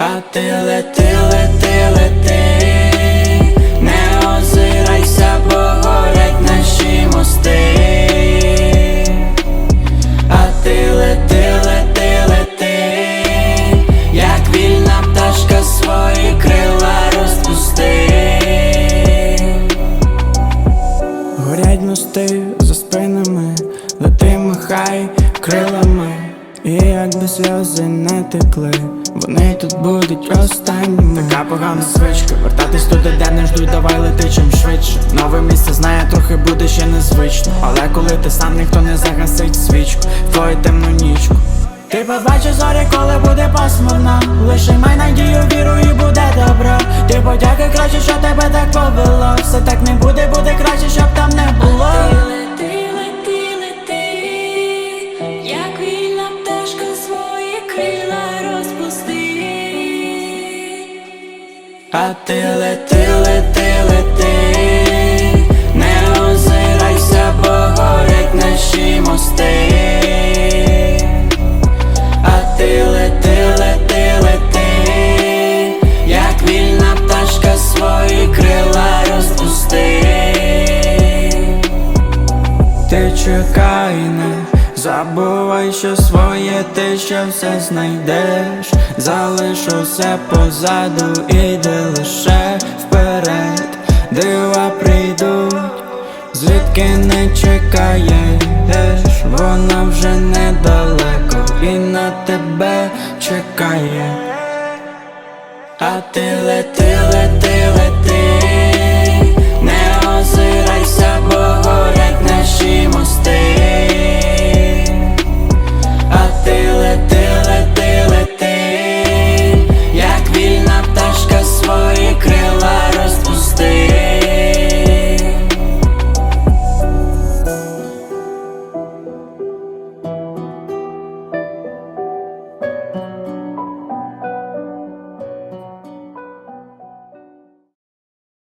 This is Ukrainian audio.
А ти лети, лети, лети, не озирайся, бо горять наші мости. А ти лети, лети, лети, як вільна пташка, свої крила розпусти. Горять мости за спинами, лети, махай крилами. І якби сльози не текли, вони тут будуть останніми. Така погана звичка, вертатись туди, де не ждуть, давай лети чим швидше. Нове місце знає, трохи буде ще незвично, але коли ти сам, ніхто не загасить свічку в твою темну нічку. Ти побачиш зорі, коли буде пасмурно, лише май надію, віру і буде добро. Ти подякуй краще, що тебе так повело. Все так не буде, буде краще, щоб там не було. А ти лети, лети, лети, не озирайся, бо горять наші мости. А ти лети, лети, лети, як вільна пташка, свої крила розпусти. Ти чекай, не забувай, що своє ти ще все знайдеш. Залиш усе позаду, іди лише вперед. Дива прийдуть, звідки не чекаєш, воно вже недалеко і на тебе чекає. А ти